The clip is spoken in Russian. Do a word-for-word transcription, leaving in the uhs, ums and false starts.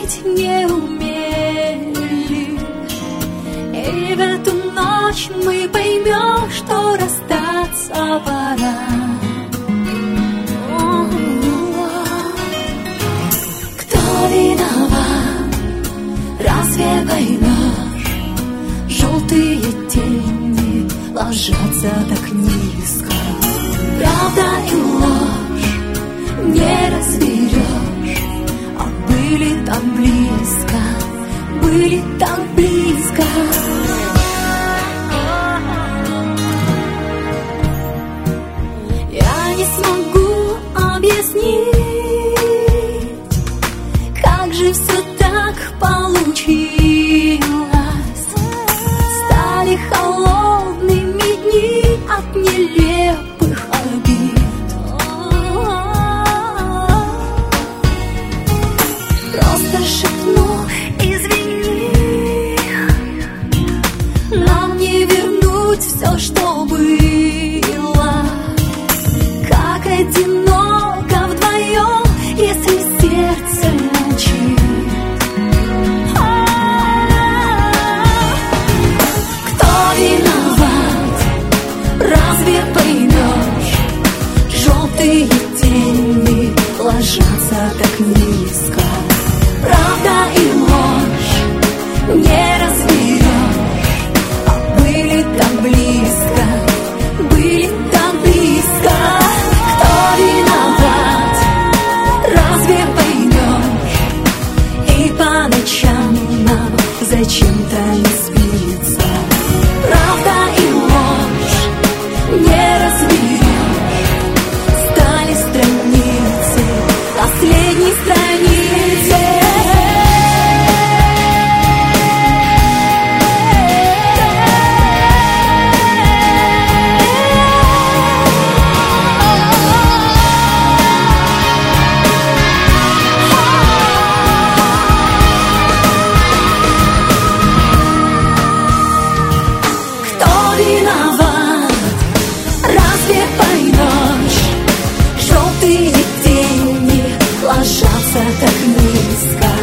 любить не умели. И в эту ночь мы поймем, что расстаться пора. Кто виноват? Разве поймешь? Желтые тени ложатся так низко. Правда и ложь не разберешь, а были так близко, были так близко. Я не смогу объяснить, как же все так получилось. Стали холодными дни от нелепых обид. Просто шепну: извини, нам не вернуть все, что было. Как одиноко вдвоем, если сердце молчит. Кто виноват? Разве поймешь? Желтые тени ложатся так низко. Правда и ложь не разберешь, а были так близко, были так близко. Кто виноват? Разве поймешь? И по ночам нам зачем-то не спится. Правда и ложь не разберешь. Стали страницы, последней страницы. Виноват, разве поймешь? Желтые тени ложатся так низко.